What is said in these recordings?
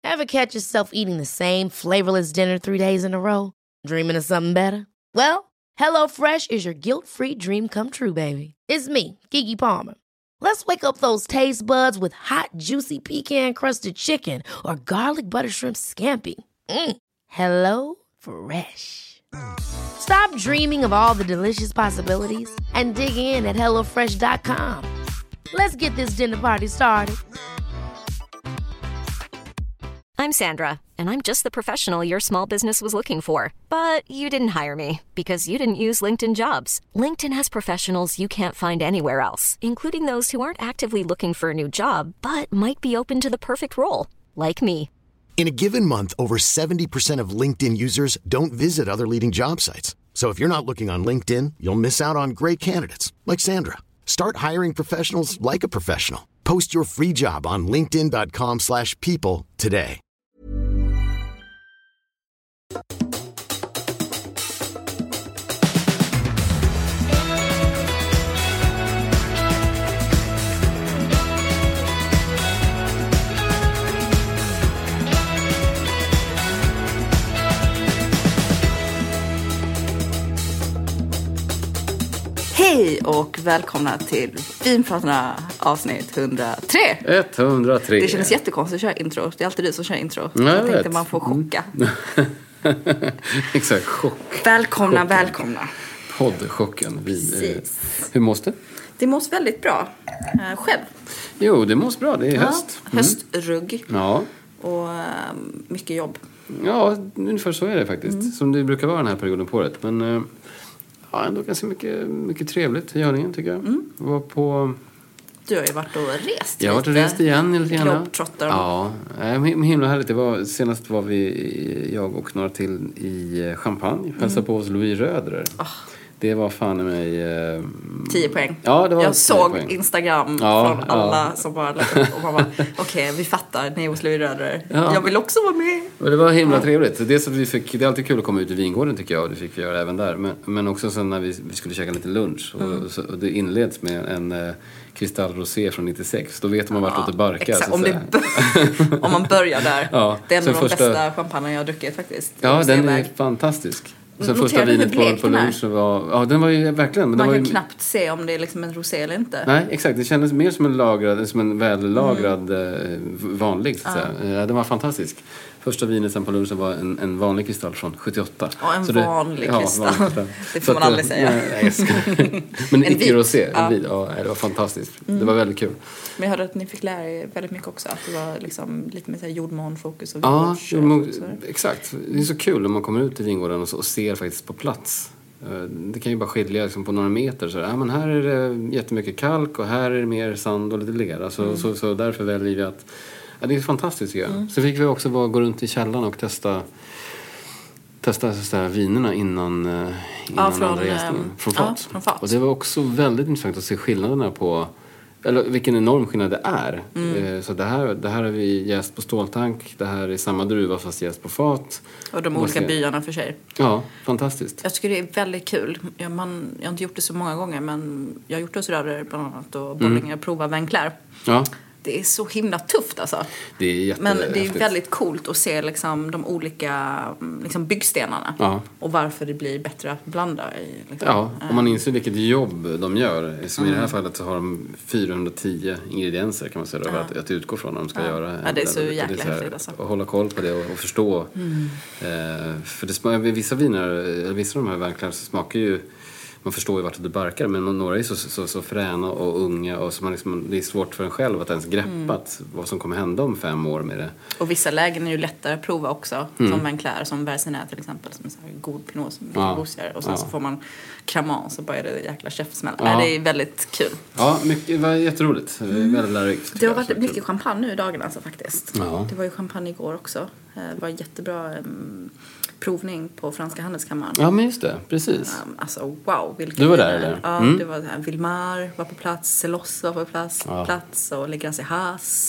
Ever catch yourself eating the same flavorless dinner 3 days in a row? Dreaming of something better? Well, HelloFresh is your guilt-free dream come true, baby. It's me, Keke Palmer. Let's wake up those taste buds with hot, juicy pecan-crusted chicken or garlic butter shrimp scampi. Hello Fresh. Stop dreaming of all the delicious possibilities and dig in at HelloFresh.com. Let's get this dinner party started. I'm Sandra, and I'm just the professional your small business was looking for. But you didn't hire me because you didn't use LinkedIn Jobs. LinkedIn has professionals you can't find anywhere else, including those who aren't actively looking for a new job, but might be open to the perfect role, like me. In a given month, over 70% of LinkedIn users don't visit other leading job sites. So if you're not looking on LinkedIn, you'll miss out on great candidates like Sandra. Start hiring professionals like a professional. Post your free job on linkedin.com/people today. Hej och välkomna till Vinpratarna avsnitt 103. 103. Det känns jättekonstigt att köra intro. Det är alltid du som kör intro. Nej, jag tänkte man får chocka. Exakt, chock. Välkomna, chocken. välkomna. Poddchocken. Hur mås det? Det mås väldigt bra. Själv? Jo, det mås bra. Det är höst. Höstrugg. Ja. Och mycket jobb. Ja, ungefär så är det faktiskt. Som det brukar vara den här perioden på året. Men ja, ändå ganska mycket trevligt i görningen tycker jag. Var på... Du har ju varit och rest. Jag har varit och rest igen lite grann. Globetrotter. Ja, himla härligt. Senast var vi, jag och några till i Champagne. Hälsade på hos Louis Röder. Det var fan i mig... 10 poäng. Ja, det var jag såg poäng. Instagram från alla som bara lagt upp och man bara, okej, vi fattar, ni är hos Louis Röder. Ja. Jag vill också vara med. Och det var himla trevligt. Det är alltid kul att komma ut i vingården tycker jag. Och det fick vi göra även där. Men också sen när vi skulle käka lite lunch. Och det inleds med en Cristal Rosé från 96. Då vet man vart det barkar. Exakt, om man börjar där. Ja. Det är en av de bästa champagne jag har druckit faktiskt. Ja, den är fantastisk. Så första vinet på lunchen var... Ja, den var ju verkligen... Man kan knappt se om det är liksom en rosé eller inte. Nej, exakt. Det kändes mer som en vällagrad vanlig. Så att säga. Ja, den var fantastisk. Första vinet sen på lunchen var en vanlig kristall från 78. Ja, en vanlig kristall. Det får man aldrig säga. Men icke-rosé. Ja, det var fantastiskt. Det var väldigt kul. Men jag hörde att ni fick lära er väldigt mycket också. Att det var liksom lite mer jordmånfokus och exakt. Det är så kul när man kommer ut i vingården och ser faktiskt på plats. Det kan ju bara skilja liksom på några meter. Så, men här är det jättemycket kalk och här är det mer sand och lite lera. Så därför väljer vi att... Ja, det är fantastiskt. Så fick vi också gå runt i källaren och testa så här vinerna innan andra jäsningen. Från fat. Och det var också väldigt intressant att se skillnaderna på... Eller vilken enorm skillnad det är. Så det här har vi jäst på ståltank. Det här är samma druva fast jäst på fat. Och de olika byarna för sig. Ja, fantastiskt. Jag tycker det är väldigt kul. Jag har inte gjort det så många gånger. Men jag har gjort det hos Röder bland annat. Och Bollinger prova Vainclair. Ja. Det är så himla tufft alltså. Det är men det är väldigt coolt att se liksom, de olika liksom, byggstenarna. Ja. Och varför det blir bättre att blanda i. Liksom. Ja, om man inser vilket jobb de gör. Som i det här fallet så har de 410 ingredienser kan man säga. Att utgå från när de ska göra. Ja, det är så jäkla häftigt alltså. Och hålla koll på det och förstå. För vissa av de här Vainclair smakar ju... Man förstår ju vart det barkar, men några är så fräna och unga och så det är svårt för en själv att ens greppa vad som kommer hända om 5 år med det. Och vissa lägen är ju lättare att prova också, som Vainclair, som Versenä till exempel, som är så här god pinot som blir gosigare. Och sen så får man Cremant så bara är det jäkla käftsmäll. Det är väldigt kul. Ja, det var jätteroligt. Väldigt lärorikt. Det har varit mycket champagne nu i dagarna alltså, faktiskt. Ja. Det var ju champagne igår också. Det var jättebra provning på Franska handelskammaren. Ja, men just det. Precis. Alltså, wow. Du var där, eller? Ja, det var där. Vilmar var på plats. Celos var på plats och Le Grasse Haas.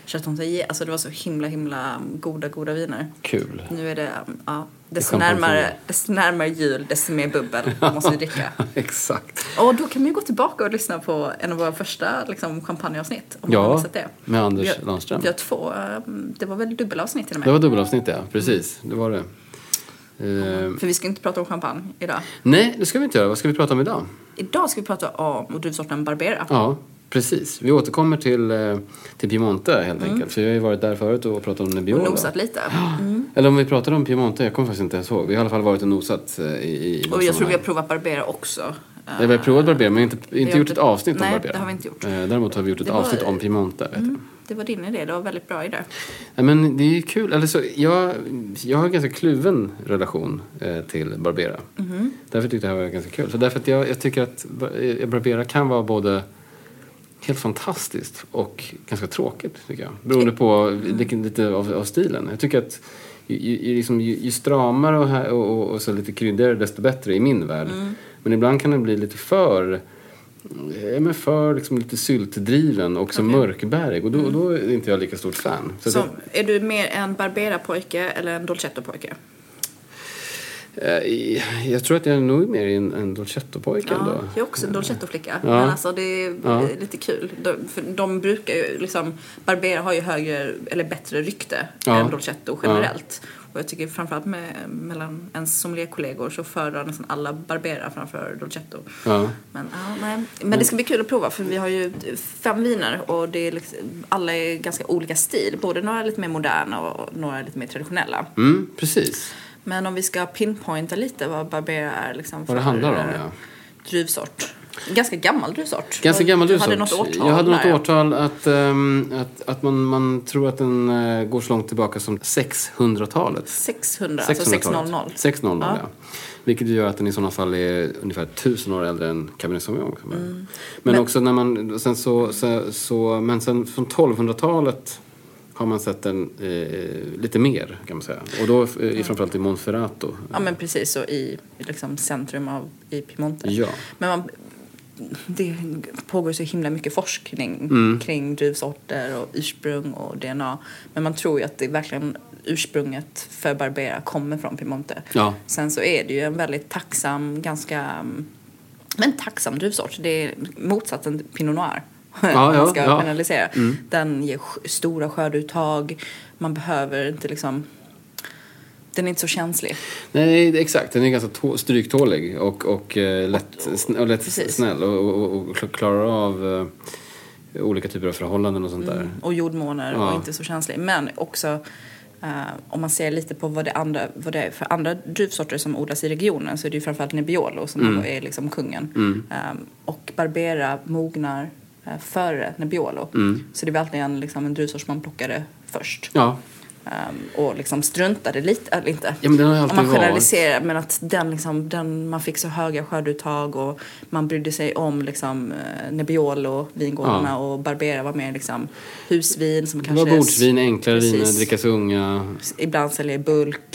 Chateau Taillé. Alltså det var så himla goda viner. Kul. Nu är det, desto närmare jul, desto mer bubbel måste vi dricka. Exakt. Och då kan man ju gå tillbaka och lyssna på en av våra första liksom, champagneavsnitt. Om man har missat det. Med Anders Landström. Vi har 2, det var väl dubbelavsnitt till och med. Det var dubbelavsnitt, ja. Precis, det var det. För vi ska inte prata om champagne idag. Nej, det ska vi inte göra. Vad ska vi prata om idag? Idag ska vi prata om druvsorten Barbera. Ja, precis. Vi återkommer till Piemonte helt enkelt. För vi har ju varit där förut och pratat om Nebbiolo. Och nosat lite. Eller om vi pratade om Piemonte, jag kommer faktiskt inte ens ihåg. Vi har i alla fall varit och nosat och jag tror vi har provat Barbera också. Vi har provat Barbera, men inte gjort ett avsnitt om Barbera. Nej, det har vi inte gjort. Däremot har vi gjort ett avsnitt om Piemonte. Det var din idé, det var väldigt bra idé. Ja, men det är kul. Alltså, jag har en ganska kluven relation till Barbera. Därför tyckte jag det var ganska kul. Så därför att jag tycker att Barbera kan vara både helt fantastiskt och ganska tråkigt, tycker jag. Beroende på lite av stilen. Jag tycker att ju stramare och så lite kryddigare desto bättre i min värld. Men ibland kan det bli lite för liksom lite syltdriven och så mörkbärig. Och då är inte jag lika stort fan. Så är du mer en Barbera-pojke eller en Dolcetto-pojke? Jag tror att jag är nog mer en Dolcetto-pojke ändå. Jag är också en Dolcetto-flicka. Men alltså det är lite kul. För de brukar ju liksom, Barbera har ju högre eller bättre rykte än Dolcetto generellt. Och jag tycker framförallt mellan ens sommelierkollegor så föredrar nästan alla Barbera framför Dolcetto. Men det ska bli kul att prova, för vi har ju 5 viner och det är liksom, alla är ganska olika stil. Både några är lite mer moderna och några är lite mer traditionella. Precis. Men om vi ska pinpointa lite vad Barbera är liksom, vad det handlar om, druvsort. Ganska gammal druvsort. Ganska gammal druvsort. Hade något årtal. Jag hade något årtal att man tror att den går så långt tillbaka som 600-talet. 600, alltså 600. 600, ja. Vilket gör att den i sådana fall är ungefär 1000 år äldre än Cabernet Sauvignon. Men också när man men sen från 1200-talet har man sett den lite mer, kan man säga. Och då framförallt i Monferrato. Ja, men precis. Och i liksom centrum i Piemonte. Ja. Men det pågår så himla mycket forskning kring druvsorter och ursprung och DNA. Men man tror ju att det verkligen ursprunget för Barbera kommer från Piemonte. Ja. Sen så är det ju en väldigt tacksam, tacksam druvsort. Det är motsatsen till Pinot Noir. Man ska analysera. Den ger stora skördeuttag. Man behöver inte liksom... Den är inte så känslig. Nej, exakt. Den är ganska stryktålig och lätt snäll och klarar av olika typer av förhållanden och sånt där. Och jordmåner och inte så känslig. Men också om man ser lite på vad det är för andra druvsorter som odlas i regionen, så är det ju framförallt Nebbiolo som är liksom kungen. Och Barbera mognar före Nebbiolo. Så det är verkligen liksom en druvsort som man plockade först. Ja. Och liksom struntade lite, eller inte. Ja, men den har alltid om man generaliserar, men att man fick så höga skördeuttag och man brydde sig om liksom Nebbiolo vingårdarna och Barbera var mer liksom husvin som kanske... Det var bordsvin, enklare viner, drickas unga. Ibland säljer bulk.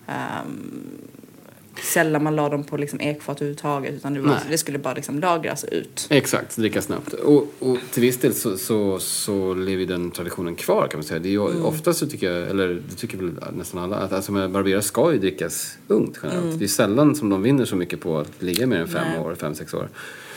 Sällan man la dem på liksom ekfat överhuvudtaget, utan det skulle bara liksom lagras ut. Exakt, dricka snabbt. Och till viss del så lever den traditionen kvar, kan man säga. Det är ju oftast så tycker jag, eller det tycker väl nästan alla, att alltså med Barbera ska ju drickas ungt generellt. Det är sällan som de vinner så mycket på att ligga mer än 5-6 år.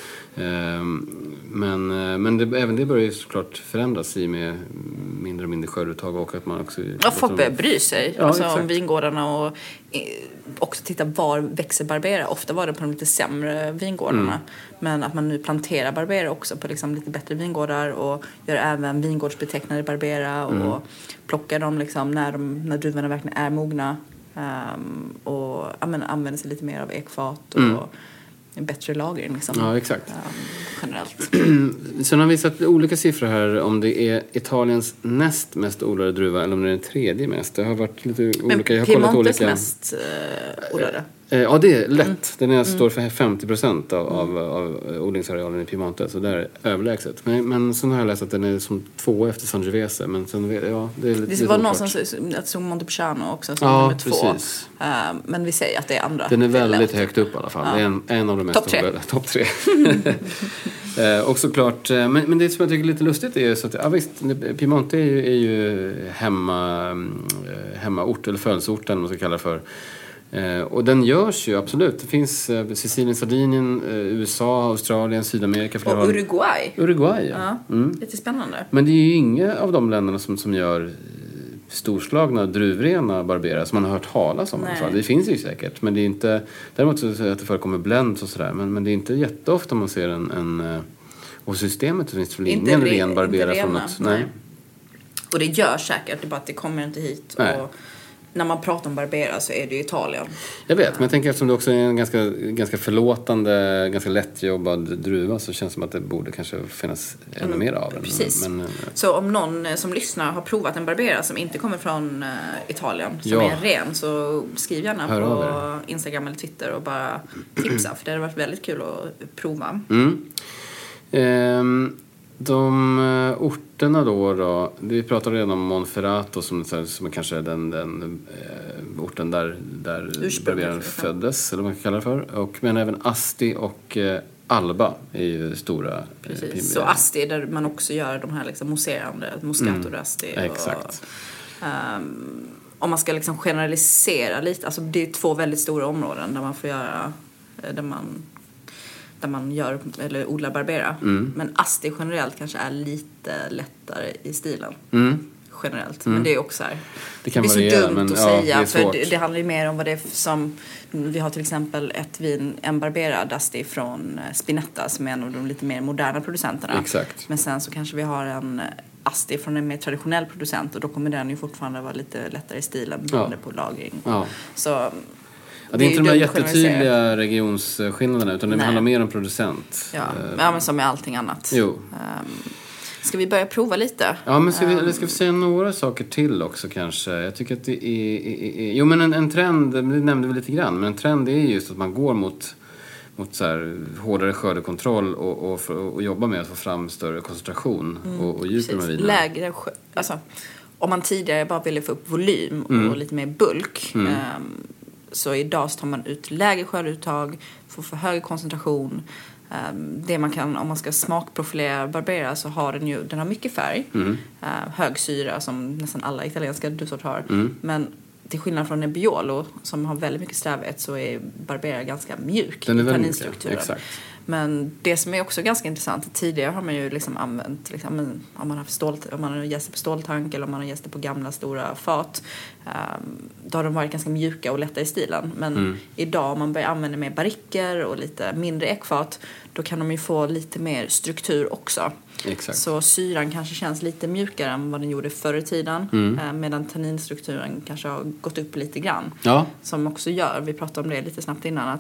Men även det börjar ju såklart förändras i med mindre och mindre skördeuttag och att man också... Ja, folk börjar bry sig om vingårdarna och också titta var växer Barbera. Ofta var det på de lite sämre vingårdarna. Men att man nu planterar Barbera också på liksom lite bättre vingårdar och gör även vingårdsbetecknade Barbera och plockar dem liksom när druvorna verkligen är mogna och använder sig lite mer av ekfat och en bättre lagring liksom. Ja, exakt. Generellt. Sen har vi sett olika siffror här om det är Italiens näst mest odlade druva eller om det är den tredje mest. Det har varit lite olika. Jag har kollat olika. Mest odlade? Ja, det är lätt. Den står för 50% av odlingsarealen i Piemonte, så det är överlägset. Men sen har jag läst att den är som 2 efter Sangiovese, men sen det är lite. Det var någonstans att såg Montepulciano också som nummer 2. Precis. Men vi säger att det är andra. Den är väldigt högt upp i alla fall. Det är en av de mest odlade. Topp 3. Och såklart, men det som jag tycker är lite lustigt är så att, ja visst, Piemonte är ju hemmaort eller födelseort eller vad man ska kalla det för. Och den görs ju absolut. Det finns Sicilien, Sardinien, USA, Australien, Sydamerika. Och Uruguay. Uruguay, ja. Lite spännande. Men det är ju inga av de länderna som gör storslagna druvrena Barbera som man har hört talas om i alla fall. Det finns ju säkert, men det är inte, däremot så att det förekommer blends och sådär, men det är inte jätteofta man ser och systemet finns väl ingen ren Barbera från något. Nej. Och det gör säkert, det bara att det kommer inte hit. Och när man pratar om Barbera så är det ju Italien. Jag vet, men jag tänker eftersom det också är en ganska förlåtande, ganska lättjobbad druva, så känns det som att det borde kanske finnas ännu mer av den. Precis. Så om någon som lyssnar har provat en Barbera som inte kommer från Italien, som är ren, så skriv gärna på Instagram eller Twitter och bara tipsa, för det hade varit väldigt kul att prova. De orterna då, vi pratade redan om Monferrato som är kanske den orten där Barberaren föddes, eller vad man kan kalla det för. Men även Asti och Alba är ju stora. Precis, så Asti där man också gör de här liksom mousserande, Moscato d'Asti. Exakt. Om man ska liksom generalisera lite, alltså det är 2 väldigt stora områden där man får göra, där man gör eller odlar Barbera. Men Asti generellt kanske är lite lättare i stilen. Generellt. Men det är också här. Det är så dumt att säga. För det handlar ju mer om vad det är som... Vi har till exempel en Barbera d'Asti från Spinetta som är en av de lite mer moderna producenterna. Exakt. Men sen så kanske vi har en Asti från en mer traditionell producent, och då kommer den ju fortfarande vara lite lättare i stilen beroende på lagring. Så... Ja, det är inte de här jättetydliga regionsskillnaderna, utan det handlar mer om producent. Ja, men som med allting annat. Jo. Ska vi börja prova lite? Ja, men ska vi säga några saker till också kanske? Jag tycker att det är jo, men en trend, det nämnde vi lite grann, men en trend är just att man går mot så här hårdare skördekontroll och jobbar med att få fram större koncentration och djup i de här vinerna. Lägre, alltså, om man tidigare bara ville få upp volym och lite mer bulk, så idag så tar man ut lägre skördeuttag, får för hög koncentration. Det man kan, om man ska smakprofilera Barbera, så har den har mycket färg, hög syra som nästan alla italienska drussort har. Men till skillnad från Nebbiolo som har väldigt mycket strävhet, så är Barbera ganska mjuk i tanninstrukturen. Exakt. Men det som är också ganska intressant, tidigare har man ju liksom använt liksom, om man har gäster på ståltank eller om man har gäster på gamla stora fat, då har de varit ganska mjuka och lätta i stilen. Men idag om man börjar använda mer barriker och lite mindre ekfat, då kan de ju få lite mer struktur också. Exakt. Så syran kanske känns lite mjukare än vad den gjorde förr i tiden, medan tanninstrukturen kanske har gått upp lite grann. Ja. Som också gör, vi pratade om det lite snabbt innan,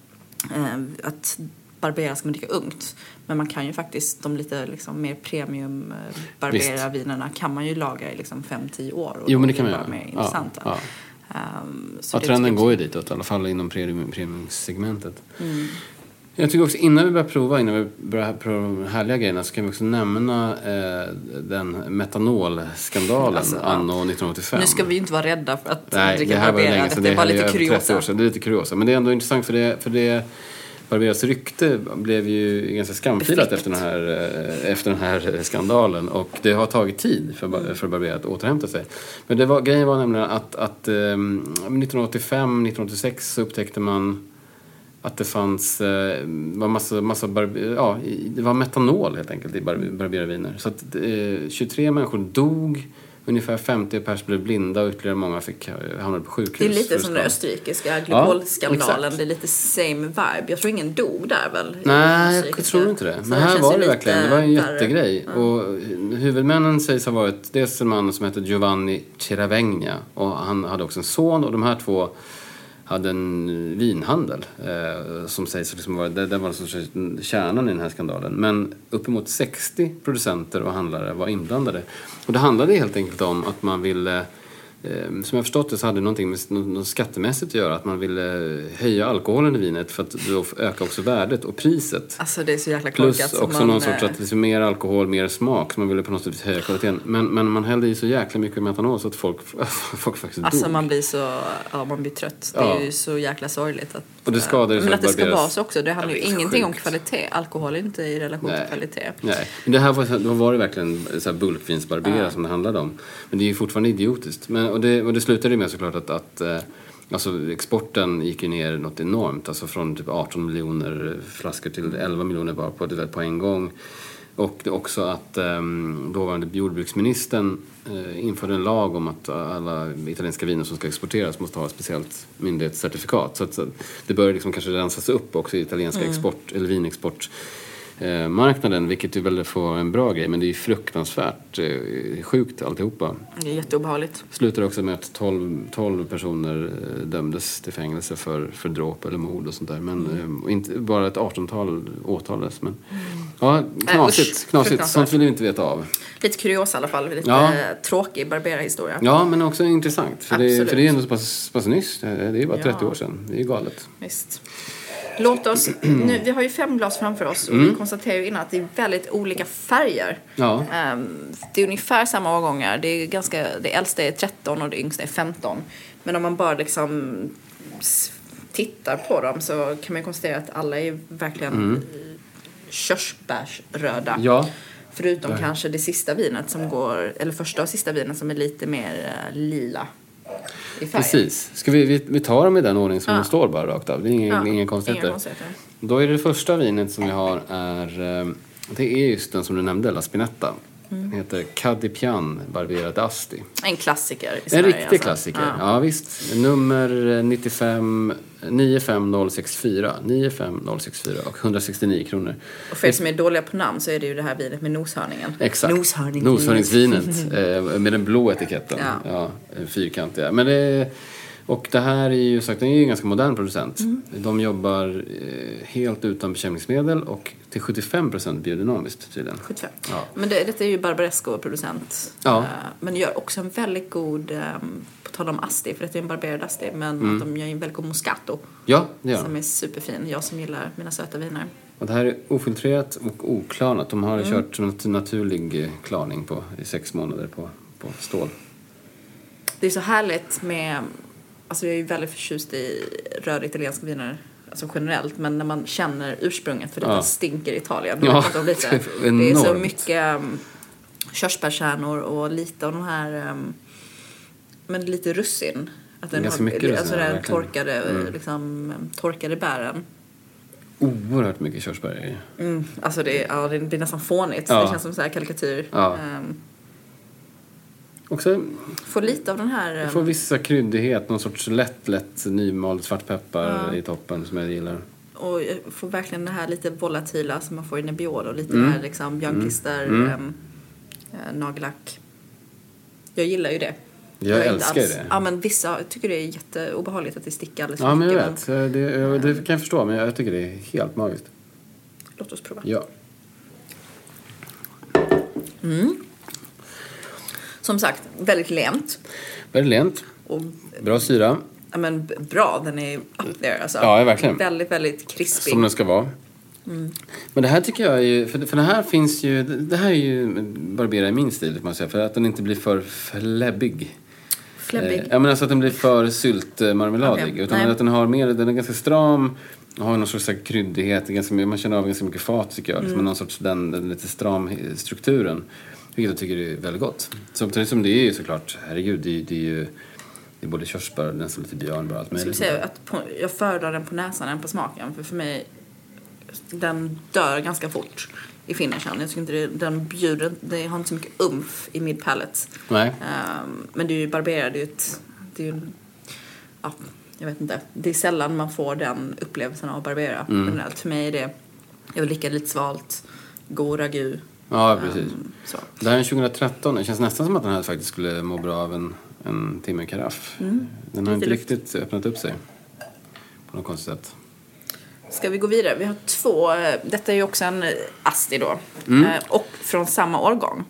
att Barbera ska man dricka ungt, men man kan ju faktiskt de lite liksom mer premium Barbera-vinerna kan man ju lagra i liksom 5-10 år, och men det kan man göra. Mer intressanta. Så trenden går ju ditåt, i alla fall inom premium-segmentet. Jag tycker också, innan vi börjar prova prova de härliga grejerna, så kan vi också nämna den metanolskandalen anno 1985. Nu ska vi ju inte vara rädda för att dricka Barbera. Det är bara lite kuriosa. Det är lite kuriosa, men det är ändå intressant för det Barberas rykte blev ju ganska skamfilat efter den här skandalen, och det har tagit tid för Barbera att återhämta sig. Men grejen var nämligen att 1985-1986 så upptäckte man att det fanns det var metanol helt enkelt i Barbera-viner. Så att 23 människor dog, ungefär 50 pers blev blinda och ytterligare många hamnade på sjukhus. Det är lite som den österrikiska glykolskandalen. Det är lite same vibe. Jag tror ingen dog där väl? Nej, jag tror inte det. Men här var det verkligen, det var en jättegrej. Och huvudmännen sägs ha varit dels en man som heter Giovanni Ciravegna, och han hade också en son, och de här två hade en vinhandel som sägs liksom det var kärnan i den här skandalen. Men uppemot 60 producenter och handlare var inblandade. Och det handlade helt enkelt om att man ville som jag förstått det så hade det någonting med något skattemässigt att göra. Att man ville höja alkoholen i vinet för att då öka också värdet och priset. Alltså det är så jäkla korkat. Plus också någon sorts att det är mer alkohol, mer smak. Så man ville på något sätt höja kvaliteten. Men man hällde i så jäkla mycket metanol så att folk faktiskt dog. Alltså man blir trött. Det är ju så jäkla sorgligt. Och det skadar men att det ska vara så också. Det handlar ju ingenting om kvalitet. Alkohol är inte i relation till kvalitet. Nej, men det här var det verkligen så här bulkvinsbarbera som det handlade om. Men det är ju fortfarande idiotiskt. Och det slutade med såklart att alltså exporten gick ju ner något enormt. Alltså från typ 18 miljoner flaskor till 11 miljoner bara på en gång. Och det också att dåvarande jordbruksministern införde en lag om att alla italienska viner som ska exporteras måste ha ett speciellt myndighetscertifikat. Så att det börjar liksom kanske rensas upp också i italienska export eller vinexport. Marknaden, vilket ju väl får en bra grej, men det är ju fruktansvärt sjukt alltihopa. Det är jätteobehagligt. Slutar också med att 12 personer dömdes till fängelse för dråp eller mord och sånt där. Men inte bara ett 18-tal åtalades. Men ja, knasigt. Sånt vill vi inte veta av. Lite kuriosa i alla fall. Lite tråkig Barbera-historia. Ja, men också intressant. För det är ändå så pass nyss. Det är bara 30 år sedan. Det är galet. Visst. Låt oss, nu, vi har ju 5 glas framför oss och vi konstaterar ju innan att det är väldigt olika färger. Ja. Det är ungefär samma årgångar. Det äldsta är 13 och det yngsta är 15. Men om man bara liksom tittar på dem så kan man konstatera att alla är verkligen körsbärsröda. Ja. Förutom kanske det sista vinet som går, eller första och sista vinet som är lite mer lila. Precis. Ska vi tar dem i den ordning som de står bara rakt av. Det är ingen konstigheter. Då är det första vinet som vi har det är just den som du nämnde, La Spinetta. Den heter Cadipian Barbera d'Asti. En klassiker i Sverige. En riktig klassiker. Ja, visst. Nummer 95064. 95064 och 169 kronor. Och för er som är dåliga på namn så är det ju det här vinet med noshörningen. Exakt. Noshörningsvinet med den blå etiketten. Ja, fyrkantiga. Men och det här är ju sagt, det är ju en ganska modern producent. De jobbar helt utan bekämpningsmedel och till 75% biodynamiskt tydligen. 75. Ja. Men detta är ju Barbaresco-producent. Ja. Men gör också en väldigt god, på tal om Asti, för det är en Barbera Asti, men att de gör en väldigt god Moscato. Ja, det gör de. Som är superfin. Jag som gillar mina söta viner. Och det här är ofiltrerat och oklarnat. De har kört naturlig klarning i 6 månader på stål. Det är så härligt med... Alltså jag är ju väldigt förtjust i röda italienska viner, alltså generellt, men när man känner ursprunget, för det stinker Italien. Ja, det är så mycket körsbärskärnor och lite av de här, men lite russin. Att den ganska mycket russin, alltså den torkade bären. Oerhört mycket körsbär. Alltså det blir nästan fånigt. Det känns som så här karikatyr. Ja. Också får lite av den här... får vissa kryddighet, någon sorts lätt nymald svartpeppar i toppen som jag gillar. Och jag får verkligen det här lite volatila som man får i Nebbiolo. Och lite det här liksom björnklister, nagellack. Jag gillar ju det. Jag älskar det. Ja, men vissa tycker det är jätteobehagligt att det sticker alldeles för mycket. mycket. Ja, men jag vet. Det kan jag förstå, men jag tycker det är helt magiskt. Låt oss prova. Ja. Som sagt, väldigt lent. Väldigt lent. Och bra syra. Ja, men bra. Den är up there. Alltså. Ja, verkligen. Väldigt, väldigt krispig. Som den ska vara. Men det här tycker jag är ju... För det här finns ju... Det här är ju Barbera i min stil, kan man säga. För att den inte blir för fläbbig. Ja, men alltså att den blir för syltmarmeladig. Okay. Utan att den är ganska stram. Och har någon sorts kryddighet. Man känner av ganska mycket fat, tycker jag. Men någon sorts den lite stram strukturen. Vilket jag tycker är väldigt gott. Samtidigt som det är ju såklart, herregud, det är ju både körsbär, nästan lite björnbär, allt möjligt. Jag skulle säga att jag föredrar den på näsan än på smaken. För mig, den dör ganska fort i finishen. Jag tycker inte den bjuder, det har inte så mycket umf i mid palate. Nej. Men det är ju Barbera, det är ju jag vet inte. Det är sällan man får den upplevelsen av Barbera. Generellt. För mig är det, jag vill lika lite svalt, god ragu. Ja, precis. Det här är 2013. Det känns nästan som att den här faktiskt skulle må bra av en timme karaff. Den har inte riktigt öppnat upp sig på något konstigt sätt. Ska vi gå vidare? Vi har 2. Detta är ju också en Asti då. Och från samma årgång.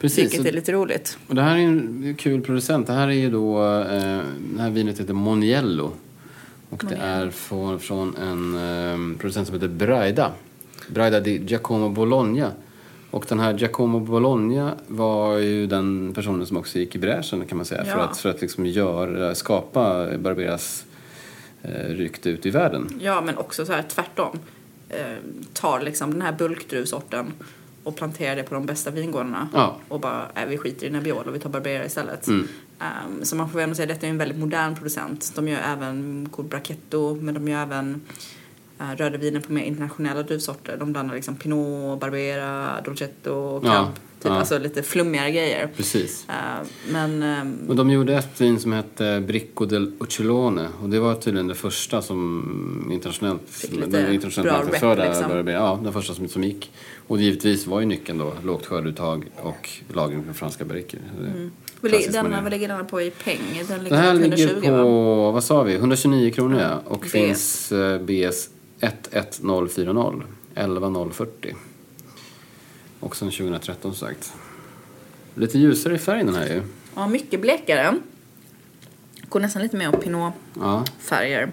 Precis. Vilket är lite roligt. Och det här är en kul producent. Det här är ju då, det här vinet heter Moniello. Och det är från en producent som heter Braida di Giacomo Bologna. Och den här Giacomo Bologna var ju den personen som också gick i bräschen, kan man säga. Ja. För att liksom skapa Barberas rykte ut i världen. Ja, men också så här tvärtom. Tar liksom den här bulkdruvsorten och planterar det på de bästa vingårdarna. Ja. Och bara, vi skiter i Nebbiolo och vi tar Barbera istället. Så man får ändå säga att detta är en väldigt modern producent. De gör även Col Bracchetto, men de gör även röda viner på mer internationella druvsorter. De blandar liksom Pinot, Barbera, Dolcetto, Cab. Alltså lite flummigare grejer. Precis. Och de gjorde ett vin som hette Bricco del Uccellone. Och det var tydligen det första som internationellt marknadsförda liksom. Barbera. Ja, den första som gick. Och givetvis var ju nyckeln då lågt skördeuttag och lagring på franska barriker. Vad ligger den på i peng? Den här ligger på, vad sa vi, 129 kronor, ja. Och finns BS 11040, 11040. Och sen 2013 sagt. Lite ljusare i färgen den här ju. Ja, mycket blekare. Går nästan lite mer av Pinot-färger.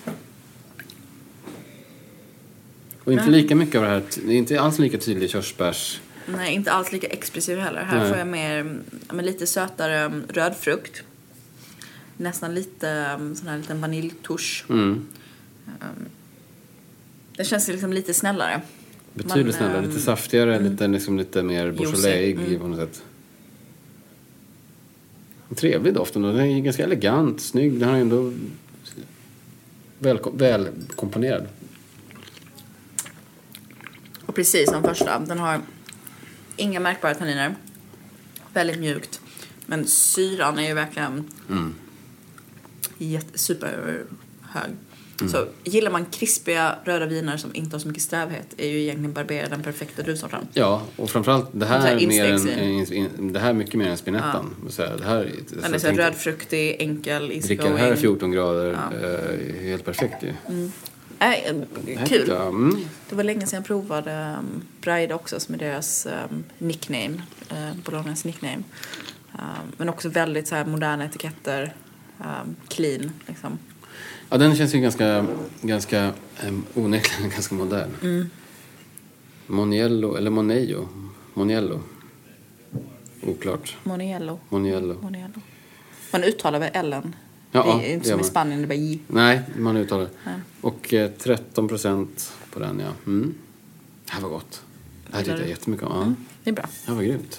Och inte lika mycket av det här, det är inte alls lika tydlig körsbärs. Nej, inte alls lika expressiv heller. Här får jag mer, lite sötare rödfrukt. Nästan lite sån här liten vaniljtusch. Det känns liksom lite snällare. Betydligt snällare, lite saftigare, lite mer beaujolais på något sätt. En trevlig doft ändå. Den är ganska elegant, snygg. Den är ändå väl komponerad. Och precis som första. Den har inga märkbara tanniner. Väldigt mjukt. Men syran är ju verkligen superhög. Så gillar man krispiga röda viner som inte har så mycket strävhet är ju egentligen Barbera den perfekta druvsorten. Ja, och framförallt det här mycket mer än spinettan. Det här den är så rödfruktig, enkel, easygoing. Dricka det här 14 grader, helt perfekt ju. Kul. Det var länge sedan jag provade Braida också, som är deras nickname, Bolognas nickname. Men också väldigt så här moderna etiketter, clean liksom. Ja, den känns ju ganska onekligen ganska modern. Moniello eller Moniello. Oklart. Moniello. Man uttalar väl Ellen? Ja, det är inte som i Spanien, det är bara J. Nej, man uttalar. Nej. Och 13% på den, ja. Det här var gott. Det här tyckte jag jättemycket om. Det är bra. Det här var grymt.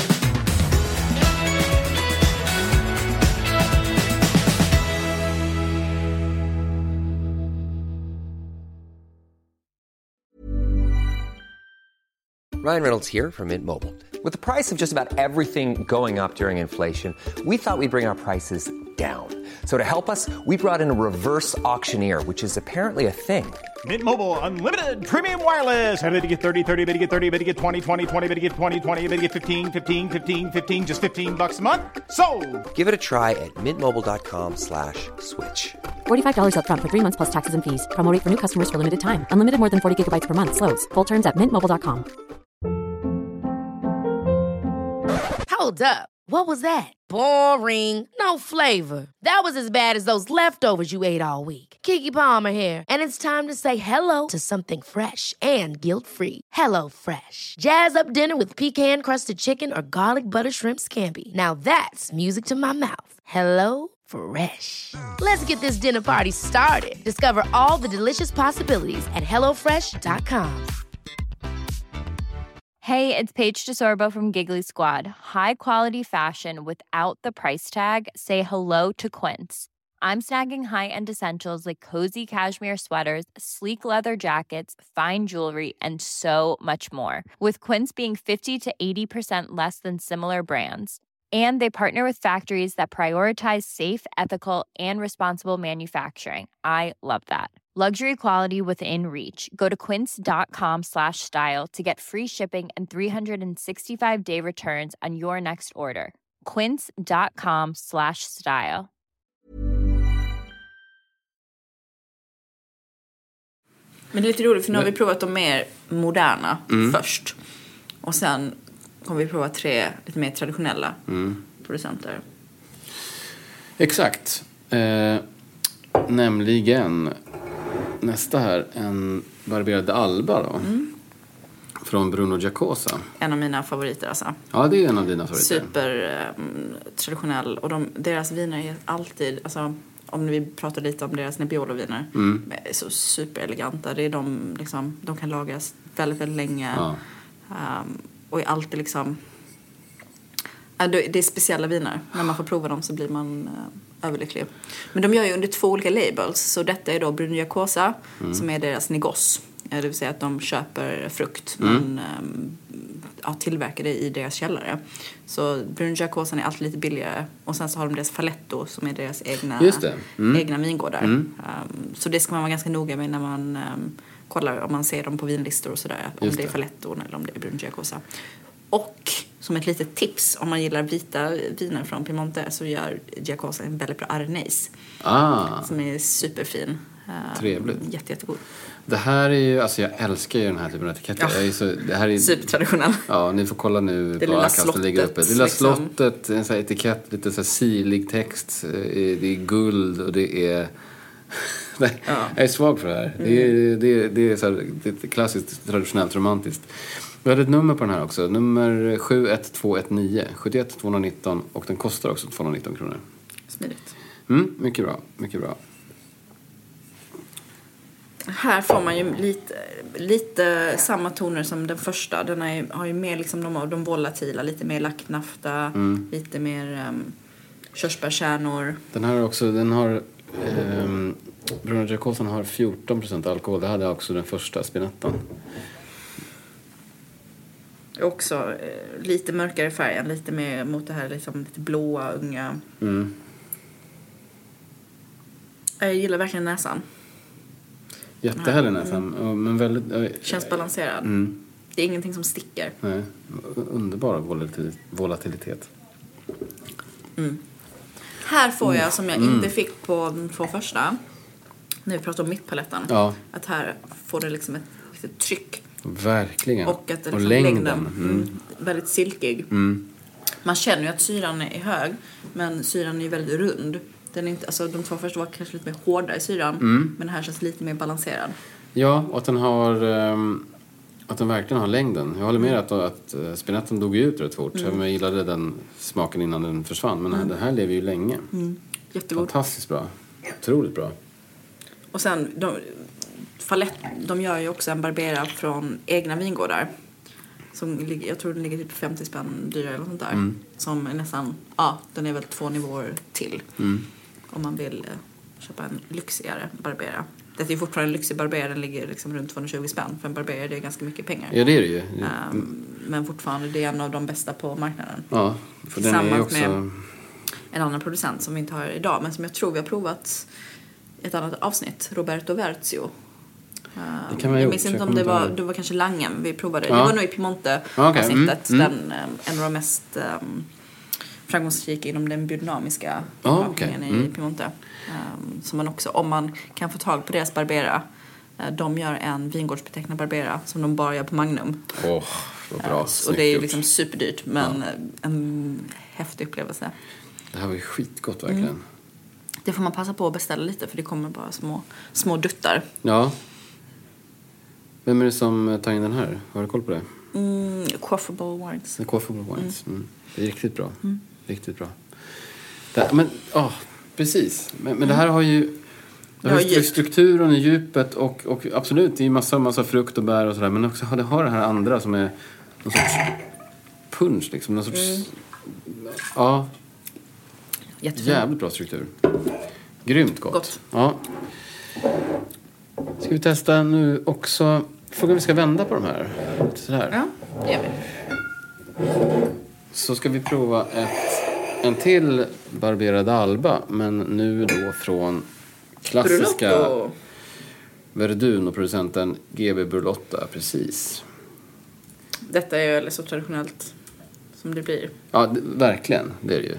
Ryan Reynolds here from Mint Mobile. With the price of just about everything going up during inflation, we thought we'd bring our prices down. So to help us, we brought in a reverse auctioneer, which is apparently a thing. Mint Mobile Unlimited Premium Wireless. How to get 30, 30, bit to get 30, bit to get 20, 20, 20, bit to get 20, 20, bit to get 15, 15, 15, 15, just $15 a month? Sold! Give it a try at mintmobile.com/switch. $45 up front for 3 months plus taxes and fees. Promo rate for new customers for limited time. Unlimited more than 40 gigabytes per month. Slows full terms at mintmobile.com. Hold up. What was that? Boring. No flavor. That was as bad as those leftovers you ate all week. Keke Palmer here, and it's time to say hello to something fresh and guilt-free. Hello Fresh. Jazz up dinner with pecan-crusted chicken or garlic butter shrimp scampi. Now that's music to my mouth. Hello Fresh. Let's get this dinner party started. Discover all the delicious possibilities at hellofresh.com. Hey, it's Paige DeSorbo from Giggly Squad. High quality fashion without the price tag. Say hello to Quince. I'm snagging high-end essentials like cozy cashmere sweaters, sleek leather jackets, fine jewelry, and so much more. With Quince being 50 to 80% less than similar brands. And they partner with factories that prioritize safe, ethical, and responsible manufacturing. I love that. Luxury quality within reach. Go to quince.com/style to get free shipping and 365-day returns on your next order. Quince.com/style. Men det är lite roligt, för nu har vi provat de mer moderna först. Och sen kommer vi prova 3 lite mer traditionella producenter. Exakt. Nämligen nästa här, en barberad Alba då. Från Bruno Giacosa. En av mina favoriter alltså. Ja, det är en av dina favoriter. Super traditionell. Och deras viner är alltid, alltså, om vi pratar lite om deras Nebbiolo-viner, är så supereleganta. Det är de kan lagas väldigt, väldigt länge. Ja. Och är alltid liksom... Det är speciella viner. När man får prova dem så blir man överlycklig. Men de gör ju under 2 olika labels. Så detta är då Bruno Giacosa, som är deras negos. Det vill säga att de köper frukt men tillverkar det i deras källare. Så Bruno Giacosa är alltid lite billigare. Och sen så har de deras Faletto som är deras egna vingårdar. Så det ska man vara ganska noga med när man kollar om man ser dem på vinlistor och sådär. Om det är Faletto eller om det är Bruno Giacosa. Och som ett litet tips, om man gillar vita viner från Piemonte så gör Giacosa en väldigt bra Arenese. Som är superfin. Trevligt. Jättegod. Det här är ju, alltså jag älskar ju den här typen av etiketter. Det här är supertraditionell. Ja, ni får kolla nu det på Akasten ligger uppe. Det lilla liksom. slottet, en sån här etikett, lite så här sirlig text. Det är guld och det är... Nej, jag är svag för det här. Det är så här, det är klassiskt, traditionellt, romantiskt. Vi hade ett nummer på den här också. Nummer 71219. 71 219. Och den kostar också 219 kronor. Smidigt. Mycket bra, mycket bra. Här får man ju lite samma toner som den första. Den har ju mer liksom de volatila, lite mer lacknafta, lite mer körsbärskärnor. Den här också, Bruno Giacosa har 14% alkohol. Det hade också den första spinettan. Också lite mörkare färgen, lite mer mot det här liksom lite blåa, unga. Jag gillar verkligen näsan. Jättehärlig näsan, men väldigt... Känns balanserad. Det är ingenting som sticker. Nej, underbar volatilitet. Här får jag, som jag inte fick på de 2 första, när vi pratar om mittpaletten, att här får det liksom ett tryck. Verkligen. Och att och längden. Väldigt silkig. Man känner ju att syran är hög, men syran är väldigt rund. Den är inte, alltså de 2 första var kanske lite mer hårda i syran, men den här känns lite mer balanserad. Ja, och att den verkligen har längden. Jag håller med att spinetten dog ut rätt fort. Jag gillade den smaken innan den försvann, men den här lever ju länge. Jättegod. Fantastiskt bra. Otroligt bra. Och sen de gör ju också en Barbera från egna vingårdar. Som jag tror den ligger typ 50 spänn dyrare eller sånt där. Som är nästan, den är väl 2 nivåer till. Om man vill köpa en lyxigare Barbera. Det är ju fortfarande en lyxig Barbera, den ligger liksom runt 220 spänn. För en Barbera det är ganska mycket pengar. Ja, det är det ju. Men fortfarande det är en av de bästa på marknaden. Ja, för den är också... med en annan producent som vi inte har idag, men som jag tror vi har provat ett annat avsnitt, Roberto Verzio. Jag minns inte om det var kanske Langen vi provade. Det var nog i Piemonte-avsnittet. En av de mest framgångsrika inom den biodynamiska makningen i Piemonte. Som man också, om man kan få tag på deras Barbera, de gör en vingårdsbetecknad Barbera som de bara gör på Magnum. Vad bra. Och det är ju liksom superdyrt, men en häftig upplevelse. Det här var ju skitgott verkligen. Det får man passa på att beställa lite, för det kommer bara små duttar. Ja. Vem är det som tar in den här? Har du koll på det? Quaffable Wines. Quaffable Wines. Det är riktigt bra. Riktigt bra. Men, precis. Men det här har ju... Det har ju strukturen och djupet och absolut, det är massa frukt och bär och sådär. Men också det har det här andra som är någon sorts punch liksom. Någon sorts... Ja. Jättefin. Jävligt bra struktur. Grymt gott. Ja. Ska vi testa nu också... Frågan om vi ska vända på de här. Sådär. Ja, det gör vi. Så ska vi prova en till Barberad Alba. Men nu då från klassiska Verduno-producenten GB Burlotta. Precis. Detta är ju så traditionellt som det blir. Ja, verkligen. Det är det ju.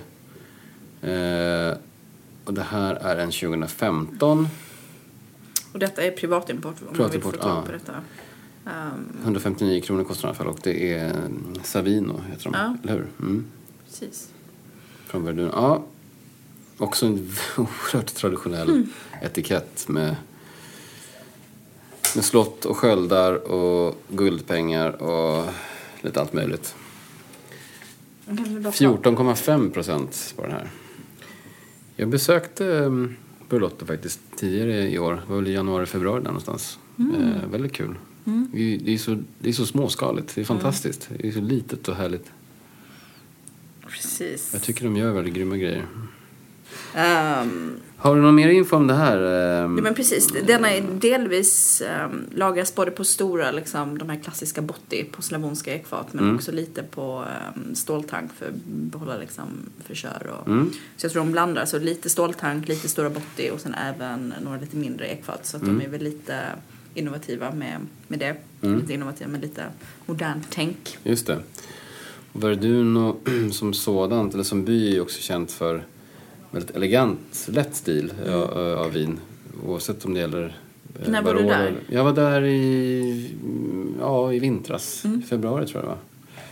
Och det här är en 2015. Och detta är privatimport. Om man vill få tag på detta. 159 kronor kostar i alla fall. Och det är Savino heter de, eller hur? Precis. Från Verdun. Ja, också en oerhört traditionell etikett med slott och sköldar och guldpengar och lite allt möjligt. 14,5% på den här. Jag besökte Burlotto faktiskt tidigare i år. Det var väl i januari, februari där någonstans. Väldigt kul. Det är så småskaligt. Det är fantastiskt. Det är så litet och härligt. Precis. Jag tycker de gör väldigt grymma grejer. Har du någon mer info om det här? Ja, men precis. Denna är delvis lagras både på stora, liksom, de här klassiska botti på slavonska ekfat, men också lite på ståltank för att behålla liksom, fräschör. Så jag tror de blandar. Så lite ståltank, lite stora botti och sen även några lite mindre ekfat. Så att de är väl lite innovativa med det. Lite innovativa med lite modernt tänk. Just det. Och Verdun som sådant, eller som by, är också känt för väldigt elegant, lätt stil av vin. Oavsett om det gäller... När var du där? Jag var där i vintras. I februari tror jag det var.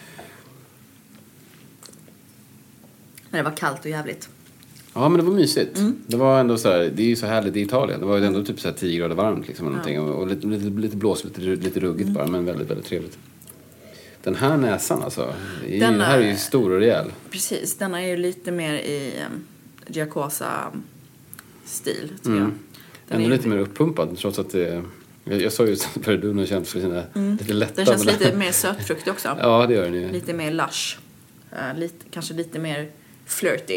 När det var kallt och jävligt. Ja, men det var mysigt. Det var ändå så här, det är ju så härligt i Italien. Det var ju ändå typ så här 10 grader varmt liksom, någonting. Och lite blåsigt, lite ruggigt bara, men väldigt, väldigt trevligt. Den här näsan alltså, den här är ju stor och rejäl. Precis, den är ju lite mer i Giacosa-stil, tycker jag. Den ändå är lite mer uppumpad, trots att det... Jag sa ju att Verdun har känt för sina lite lätta... Den känns lite mer sötfrukt också. Ja, det gör den ju. Lite mer lush. Kanske lite mer flirty.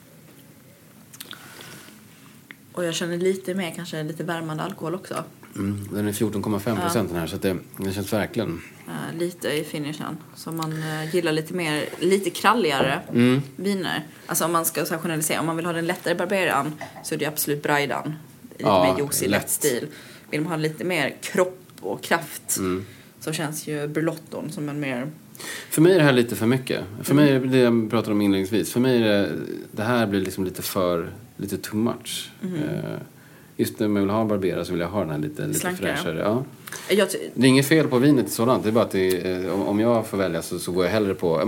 Och jag känner lite mer, kanske lite värmande alkohol också. Den är 14,5% den här, så att det känns verkligen... Lite i finishen. Så man gillar lite kralligare viner. Alltså om man ska så generalisera, om man vill ha den lättare Barberian så är det absolut Braidan. Lite mer juicy, lätt stil. Vill man ha lite mer kropp och kraft så känns ju Burlotton som en mer... För mig är det här lite för mycket. För mig är det jag pratade om inledningsvis. För mig är det här blir liksom lite too much. Just när man vill ha Barbera så vill jag ha den här lite fräschare. Ja. Det är inget fel på vinet sådant. Det är bara att om jag får välja så går jag hellre på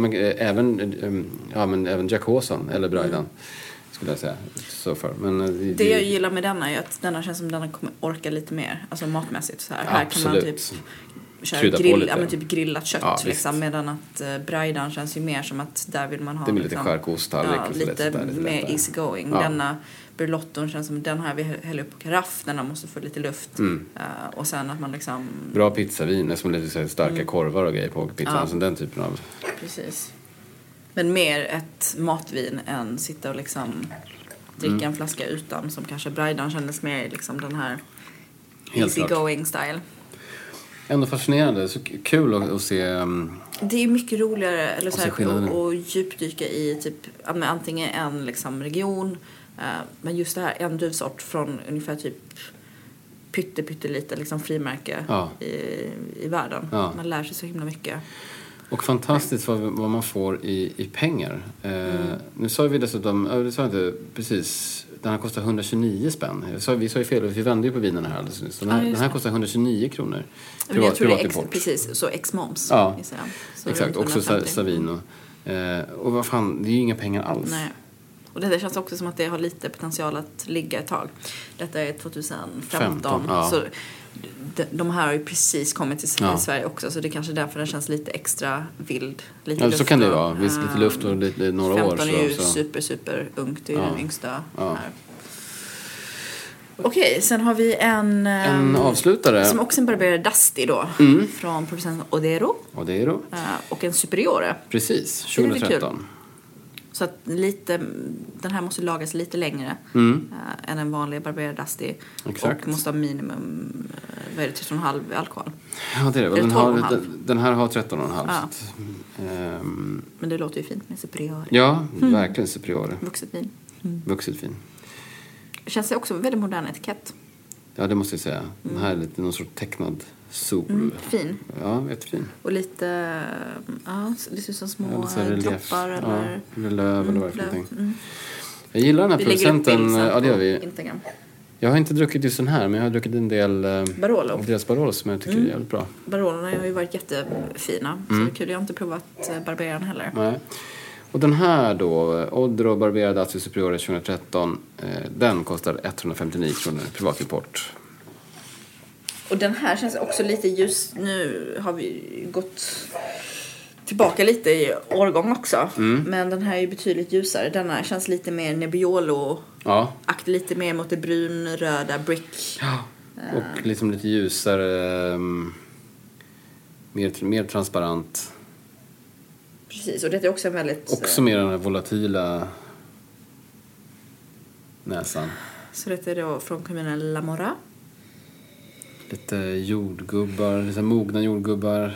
även Giacosan eller Braidan skulle jag säga. Så för. Men det jag gillar med denna är att denna känns som denna kommer orka lite mer, alltså matmässigt så här. Här kan man typ köra typ grillat kött liksom, medan att Braidan känns ju mer som att där vill man ha det är lite skärkost, lite mer easy going. Denna Burlotton känns som den här vi häller upp på karaff, denna måste få lite luft och sen att man liksom... Bra pizzavin, som lite så starka korvar och grejer på pizzan, alltså den typen av... Precis. Men mer ett matvin än sitta och liksom dricka en flaska utan, som kanske Braidan kändes mer liksom den här easy going style. Ändå fascinerande, så kul att se. Det är mycket roligare eller så här, och djupdyka i typ antingen en liksom region, men just det här en druvsort från ungefär typ pyttelite liksom frimärke i världen. Man lär sig så himla mycket. Och fantastiskt vad man får i pengar. Nu sa vi dessutom, det sa jag inte precis, den här kostar 129 spänn. Vi sa ju fel, vi vände ju på vinen här alldeles nyss. Den här kostar 129 kronor. Jag tror det är precis, så ex-moms. Ja, exakt. Också Savino. Och vad fan, det är ju inga pengar alls. Nej. Och det känns också som att det har lite potential att ligga ett tag. Detta är 2015. Så de här har ju precis kommit till Sverige också. Så det är kanske därför den känns lite extra vild. Lite luft. Så kan det vara. Visst, lite luft och några 15 år. 15 är ju super ungt. Det är den yngsta här. Okej, sen har vi en avslutare. Som också en Barbera d'Asti då. Från producenten Odero. Och en Superiore. Precis, 2013. Så att den här måste lagas lite längre än en vanlig Barbera d'Asti. Exakt. Och måste ha minimum 13,5 alkohol. Ja, det är det. Den här har 13,5. Ja. Men det låter ju fint med Superiore. Ja, verkligen Superiore. Vuxet vin. Det känns också en väldigt modern etikett. Ja, det måste jag säga. Den här är lite någon sorts tecknad sol. Fin. Ja, jättefin. Och lite, det ser ut som små droppar eller löv eller vad det är för någonting. Jag gillar den här producenten. Ja, det gör vi. Instagram. Jag har inte druckit just den här, men jag har druckit en del Barolo. Deras Barolo som jag tycker är jävligt bra. Barolorna har ju varit jättefina. Så det är kul, jag har inte provat Barberaren heller. Nej. Och den här då, Odro Barbera Dazio Superiore 2013, den kostar 159 kronor privat-import. Och den här känns också lite ljus. Nu har vi gått tillbaka lite i årgång också. Men den här är ju betydligt ljusare. Den här känns lite mer Nebbiolo-aktig. Lite mer mot det brunröda brick. Ja. Och liksom lite ljusare, mer transparent. Precis, och det är också en väldigt... Också mer den här volatila näsan. Så det är då från kommunen La Mora. Lite jordgubbar, lite mogna jordgubbar.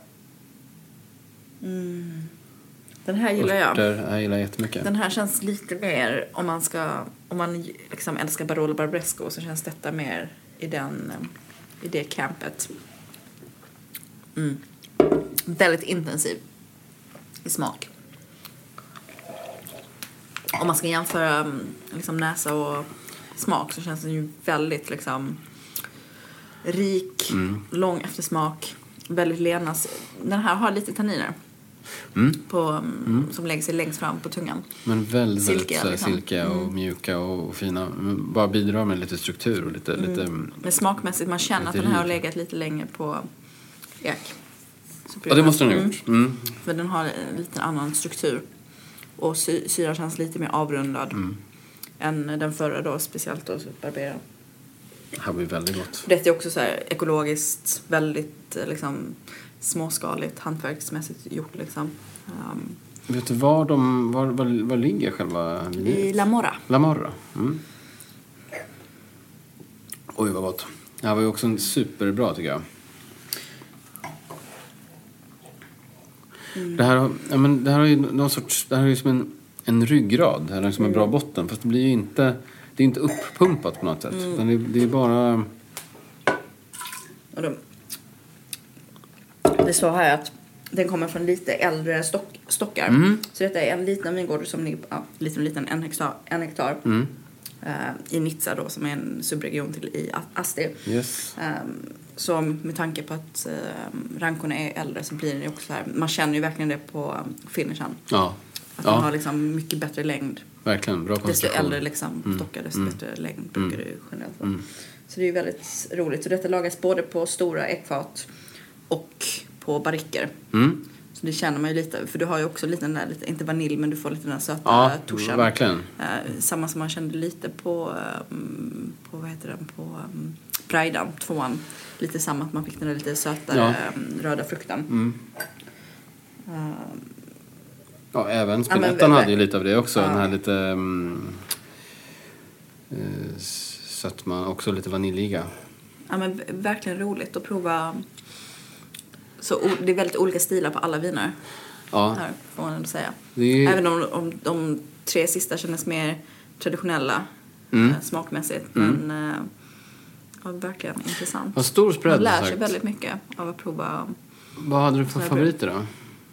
Den här gillar jag. Jag gillar jättemycket. Den här känns lite mer, om man liksom älskar Barolo Barbaresco, så känns detta mer i det campet. Väldigt intensiv i smak. Om man ska jämföra liksom näsa och smak, så känns den ju väldigt liksom rik, lång eftersmak, väldigt lenas. Den här har lite tanniner som lägger sig längst fram på tungan. Men väldigt silkiga och mjuka och fina. Bara bidrar med lite struktur och lite men smakmässigt, man känner att den här har legat lite längre på ek. Ja, det måste den ha gjort. För den har en lite annan struktur. Och syran känns lite mer avrundad än den förra då, speciellt då Barbera. Det här blir väldigt gott. Det är också så här ekologiskt, väldigt liksom småskaligt, hantverksmässigt gjort liksom. Vet du var ligger själva vinet? I La Mora. La Mora. Oj, vad gott. Det här var ju också en superbra, tycker jag. Det här är ju någon sorts, det här är ju som en ryggrad, det här är som en bra botten, fast det blir ju inte, det är inte uppumpat på något sätt. Det är bara... Det står här att den kommer från lite äldre stockar. Så detta är en liten vingård som ligger liten en hektar. I Nizza då, som är en subregion till i Asti. Yes. Så med tanke på att rankorna är äldre, så blir det också så här, man känner ju verkligen det på finishen. Ja. Att den har liksom mycket bättre längd. Verkligen, bra konstruktion. Desto äldre liksom stockar, desto bättre längd brukar det generellt vara. Så det är ju väldigt roligt. Så detta lagas både på stora ekfat och på barriker. Så det känner man ju lite, för du har ju också lite den där, inte vanilj, men du får lite den där söta torsen. Verkligen. Samma som man kände lite på vad heter den, på Braidan 2:an. Lite samma, att man fick den där lite sötare röda frukten. Ja, även spinettan hade ju lite av det också. Den här lite sötman, också lite vaniljiga. Ja, men verkligen roligt att prova. Så det är väldigt olika stilar på alla viner. Ja. Här får man ändå säga. Är... Även om de 3 sista känns mer traditionella smakmässigt. Men verkligen intressant. Vad stor spread. Man lär sig väldigt mycket av att prova. Vad hade du för favoriter då?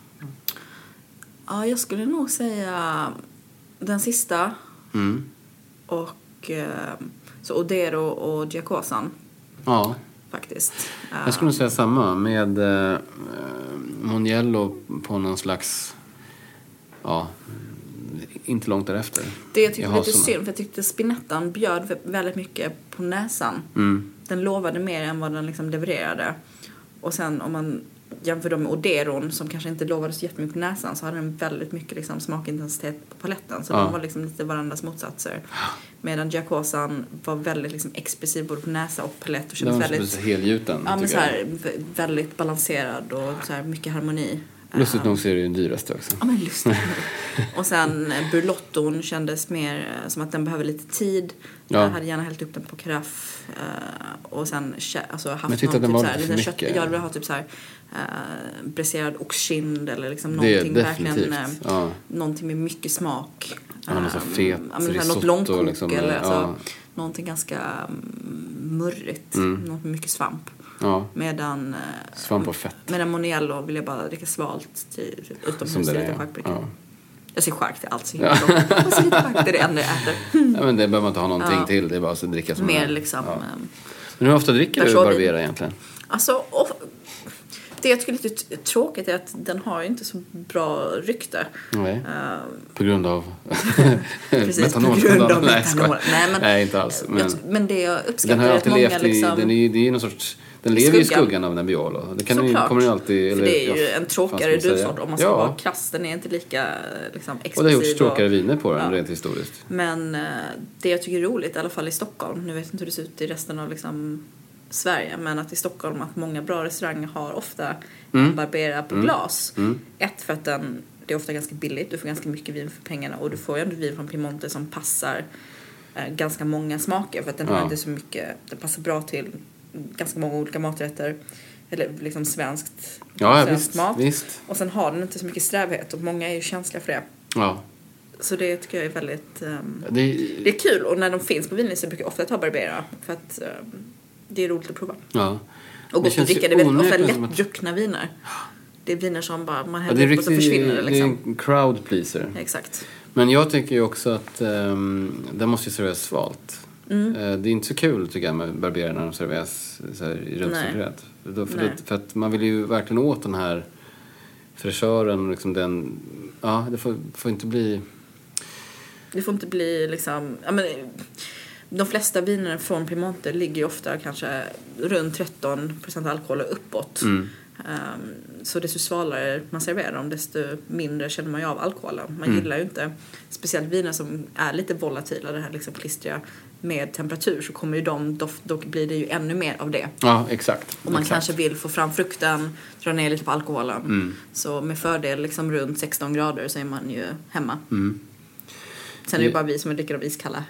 Ja, jag skulle nog säga den sista. Och så Odero och Giacosan. Ja. Faktiskt. Jag skulle nog säga samma. Med Mongello på någon slags... Ja, inte långt därefter. Det jag tyckte lite synd, för jag tyckte spinettan bjöd väldigt mycket på näsan. Den lovade mer än vad den liksom levererade. Och sen om man jämför dem med Oderon, som kanske inte lovade så jättemycket på näsan, så hade den väldigt mycket liksom smakintensitet på paletten. Så de var liksom lite varandras motsatser. Medan Giacosan var väldigt liksom expressiv både på näsa och palett. Och kändes väldigt helgjuten. Ja, men så här, väldigt balanserad och så här mycket harmoni. Lustigt nog så är det ju den dyraste också. Ja, men lustigt. Och sen Burlotton kändes mer som att den behöver lite tid. Jag hade gärna hällt upp den på karaff. Och sen alltså, haft någon typ så här, lite kött. Jag vill ha typ så här bräserad oxkind eller liksom någonting verkligen någonting med mycket smak. Så fet något långkok liksom, eller alltså, någonting ganska murrigt. Något med mycket svamp. Ja. Medan svamp och fett. Medan Monello vill jag bara dricka svalt utomhus i lite schackbricka. Jag ser chark till allt så himla gott. Och så lite chark till det enda jag äter. Ja, men det behöver man inte ha någonting till. Det är bara att dricka som mer liksom... Ja. Men hur ofta dricker du Barbera egentligen? Alltså, det jag tycker är lite tråkigt är att den har ju inte så bra rykte. Nej, på grund av precis, på grund av metanol. Nej, inte alls. Men det jag uppskattar är att många liksom... Det är någon sorts... Den lever i skuggan av Nebbiolo. Det kommer ju alltid... För det är ju en tråkigare druvsort om man ska vara krass. Den är inte lika liksom, explosiv. Och det har gjorts tråkigare viner på den rent historiskt. Men det jag tycker är roligt, i alla fall i Stockholm, nu vet jag inte hur det ser ut i resten av liksom, Sverige, men att i Stockholm att många bra restauranger har ofta Barbera på glas. Ett, för att det är ofta ganska billigt. Du får ganska mycket vin för pengarna och du får ju ändå vin från Piemonte som passar ganska många smaker, för att den har inte så mycket, den passar bra till ganska många olika maträtter eller liksom svenskt mat. Visst. Och sen har den inte så mycket strävhet och många är ju känsliga för det. Ja. Så det tycker jag är väldigt det är kul, och när de finns på vinlistan brukar jag ofta ta Barbera för att det är roligt att prova. Ja. Och gott att dricka, det är väldigt ofta lätt druckna viner. Det är viner som bara man häller upp och så försvinner det liksom. Det är en crowd pleaser. Exakt. Men jag tycker ju också att den måste ju serveras svalt. Det är inte så kul tycker jag med Barbera när de serveras så här, i rumstempererat. För att man vill ju verkligen åt den här fräschören och liksom den... Ja, det får inte bli... Det får inte bli liksom... Ja, men, de flesta viner från Piemonte ligger ju ofta kanske runt 13% alkohol och uppåt. Så desto svalare man serverar dem, desto mindre känner man ju av alkoholen. Man gillar ju inte, speciellt viner som är lite volatila, det här liksom klistriga med temperatur, så kommer ju då blir det ju ännu mer av det. Ja, exakt. Och man kanske vill få fram frukten, dra ner lite på alkoholen. Så med fördel liksom runt 16 grader så är man ju hemma. Sen är det bara vi som dricker av iskalla.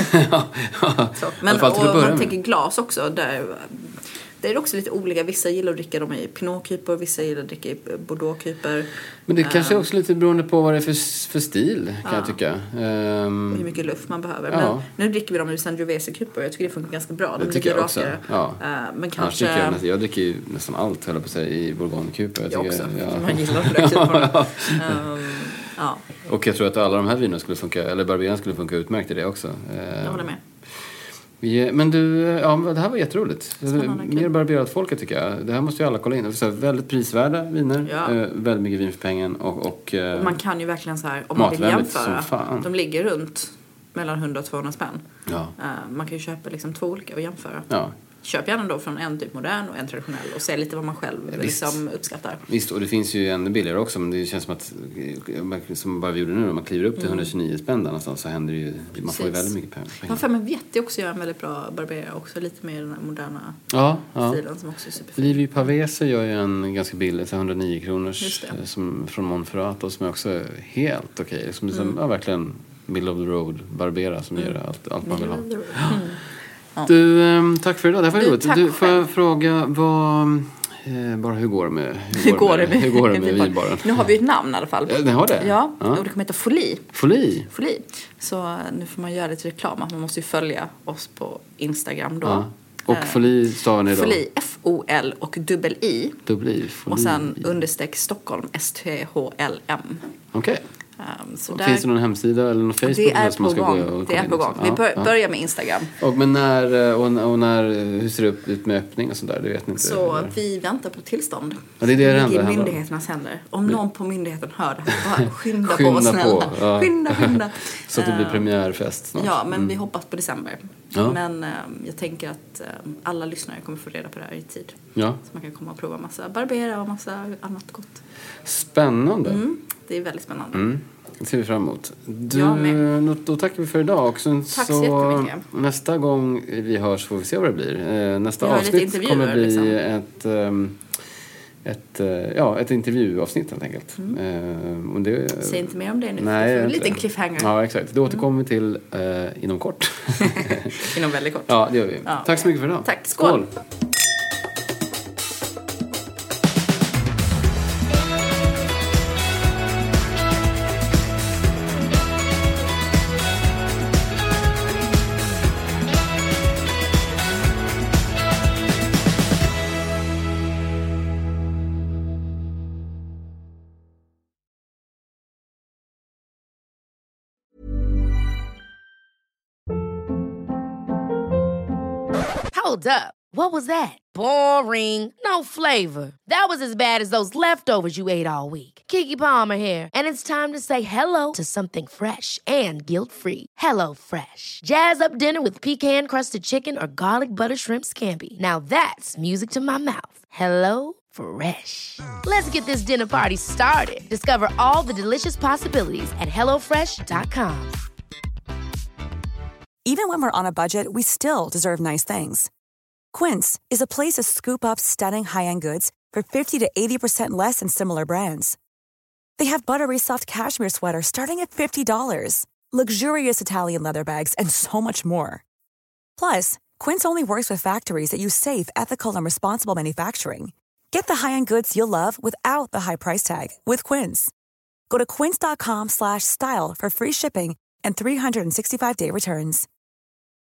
Men om man tänker glas också, där det är också lite olika. Vissa gillar att dricka dem i Pinot-kuper, vissa gillar att dricka i Bordeaux-kuper. Men det kanske också lite beroende på vad det är för stil, kan jag tycka. Och hur mycket luft man behöver. Men nu dricker vi dem i Sangiovese-kuper. Jag tycker det funkar ganska bra. De är lite rakare. Men kanske... Jag dricker ju nästan allt, höll jag på att säga, i Bourgogne-kuper. Jag också. Man gillar det kuperna. Och jag tror att alla de här vinerna skulle funka, eller Barbera skulle funka utmärkt i det också. Jag håller med. Men du, det här var jätteroligt. Mer Barberat folket tycker jag. Det här måste ju alla kolla in. Så väldigt prisvärda viner, väldigt mycket vin för pengen och man kan ju verkligen så här, om man vill jämföra. De ligger runt mellan 100 och 200 spänn. Man kan ju köpa liksom 2 olika och jämföra. Köp gärna då från en typ modern och en traditionell och se lite vad man själv liksom uppskattar. Visst, och det finns ju ännu billigare också, men det känns som att, som bara vi gjorde nu, om man kliver upp till 129 spänn någonstans, så händer det ju, man får ju väldigt mycket pengar. Ja, för men Vietti också gör en väldigt bra Barbera också, lite mer den här moderna stilen som också är superfin. Livy Pavese gör ju en ganska billig, 109 kronor som från Monferrato, som är också helt okej. Som verkligen middle of the road Barbera som gör allt man vill ha. Du, tack för idag. Det var roligt. Du, får jag fråga hur går det med vinbaren? Nu har vi ett namn i alla fall. Den har det? Ja, och det kommer heta Folie. Folie. Så nu får man göra lite reklam. Man måste ju följa oss på Instagram då. Och Folie stavar ni då? Folie, F-O-L och dubbel-I. Och sen -- Stockholm, S-T-H-L-M. Okej. Finns det någon hemsida eller någon Facebook? Det är på gång. Vi börjar med Instagram. Men hur ser det ut med öppning och sådär? Det vet ni inte. Så vi väntar på tillstånd. Ja, det är det ligger i myndigheternas händer. Om någon på myndigheten hör det här, bara skynda på snälla. Ja. Skynda. Så att det blir premiärfest snart. Ja, men vi hoppas på december. Men jag tänker att alla lyssnare kommer få reda på det här i tid. Så man kan komma och prova massa Barbera och massa annat gott. Spännande. Det är väldigt spännande. Det ser vi fram emot. Då tackar vi för idag. Och sen tack så jättemycket. Nästa gång vi hörs får vi se vad det blir. Nästa avsnitt kommer bli ett intervjuavsnitt helt enkelt. Säg inte mer om det nu. Nej, en liten cliffhanger. Ja, exakt. Det återkommer vi till inom kort. Inom väldigt kort. Ja, det gör vi. Tack så mycket för idag. Tack. Skål. Hold up. What was that? Boring. No flavor. That was as bad as those leftovers you ate all week. Keke Palmer here, and it's time to say hello to something fresh and guilt-free. Hello Fresh. Jazz up dinner with pecan-crusted chicken or garlic butter shrimp scampi. Now that's music to my mouth. Hello Fresh. Let's get this dinner party started. Discover all the delicious possibilities at hellofresh.com. Even when we're on a budget, we still deserve nice things. Quince is a place to scoop up stunning high-end goods for 50 to 80% less than similar brands. They have buttery soft cashmere sweaters starting at $50, luxurious Italian leather bags, and so much more. Plus, Quince only works with factories that use safe, ethical, and responsible manufacturing. Get the high-end goods you'll love without the high price tag with Quince. Go to quince.com/style for free shipping and 365-day returns.